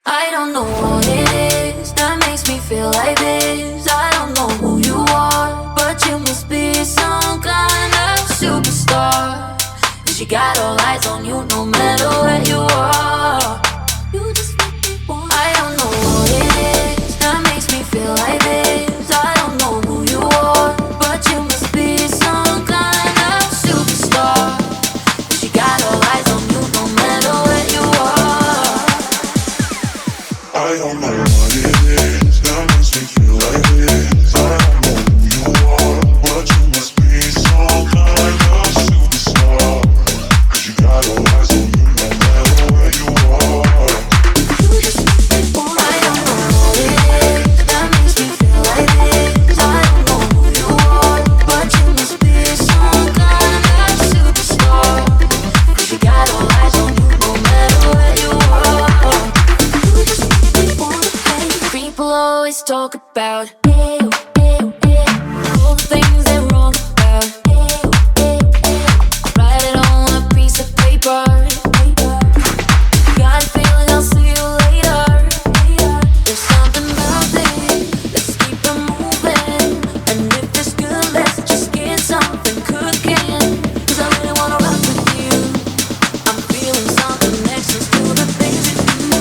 I don't know what it is that makes me feel like this. I don't know who you are, but you must be some kind of superstar. 'Cause you got all eyes on you no matter where you are. You just make me want. I don't know what it is that makes me feel like this. I don't know who you are, but you must be some kind of superstar. 'Cause you got all eyes on you no matter where you are. I don't know what it is that makes me feel like this. I don't know who you are, but you must be some kind of superstar. 'Cause you got all eyes on you no matter where you are. I don't know what it is that makes me feel like this. I don't know who you are, but you must be some kind of superstar. 'Cause you got all eyes on you no matter where you are. People always talk about all the things they're wrong about. Write it on a piece of paper. Got a feeling I'll see you later. There's something about this. Let's keep it moving. And if it's good, let's just get something cooking. 'Cause I really wanna rock with you. I'm feeling something next to the things you do.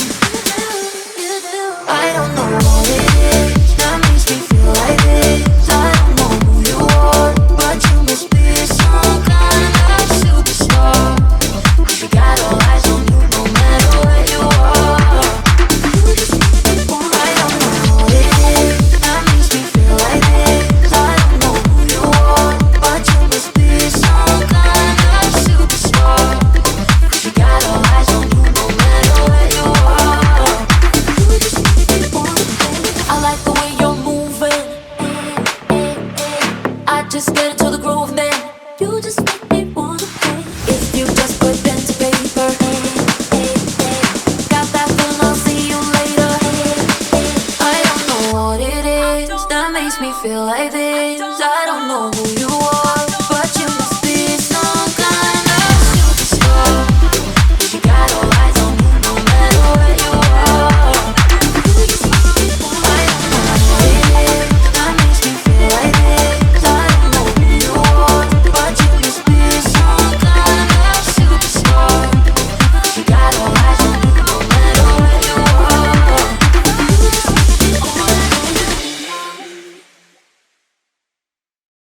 I don't know what it is that makes me feel like this. I don't know who you are, but you must be some kind of superstar. 'Cause you got all eyes on you no matter where you are. I don't know what it is that makes me feel like this. I don't know who you are, but you must be some kind of superstar. 'Cause you got all eyes on you no matter where you are. I like the way you're moving. I just get into the groove, man. You just make me wanna play. If you just put pen to paper, got that feeling I'll see you later. I don't know what it is that makes me feel like